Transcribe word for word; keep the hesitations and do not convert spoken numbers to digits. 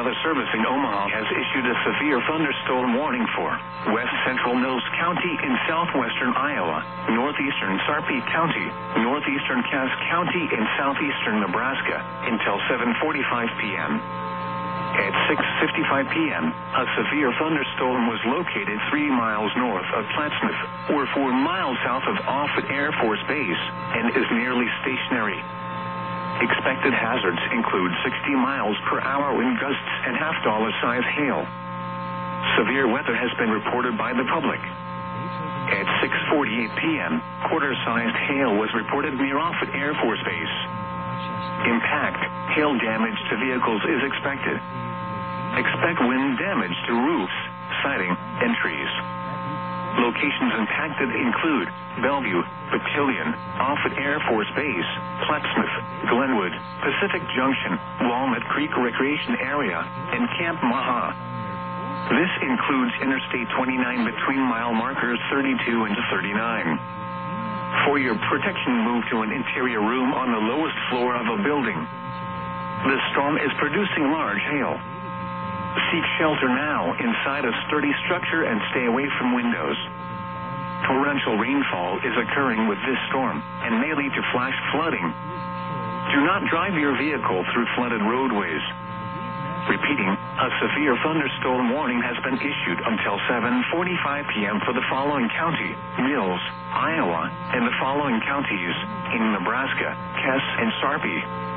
Weather Service in Omaha has issued a severe thunderstorm warning for west central Mills County in southwestern Iowa, northeastern Sarpy County, northeastern Cass County, and southeastern Nebraska until seven forty-five p.m. At six fifty-five p.m., a severe thunderstorm was located three miles north of Plattsmouth, or four miles south of Offutt Air Force Base, and is nearly stationary. Expected hazards include sixty miles per hour wind gusts and half-dollar size hail. Severe weather has been reported by the public. At six forty-eight p.m., quarter-sized hail was reported near Offutt Air Force Base. Impact, hail damage to vehicles is expected. Expect wind damage to roofs, siding, and trees. Locations impacted include Bellevue, Battalion, Offutt Air Force Base, Plattsmouth, Glenwood, Pacific Junction, Walnut Creek Recreation Area, and Camp Maha. This includes Interstate twenty-nine between mile markers thirty-two and thirty-nine. For your protection, move to an interior room on the lowest floor of a building. The storm is producing large hail. Seek shelter now inside a sturdy structure and stay away from windows. Torrential rainfall is occurring with this storm and may lead to flash flooding. Do not drive your vehicle through flooded roadways. Repeating, a severe thunderstorm warning has been issued until seven forty-five p.m. for the following county: Mills, Iowa, and the following counties in Nebraska: Cass and Sarpy.